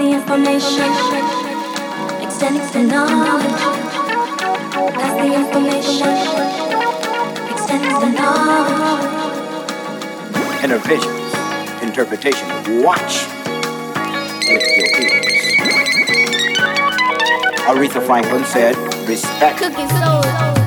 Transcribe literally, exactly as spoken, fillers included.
the information, extends the knowledge. That's the information, extends the knowledge. Inner visions, interpretation. Watch with your ears. Aretha Franklin said, respect. Cooking soul.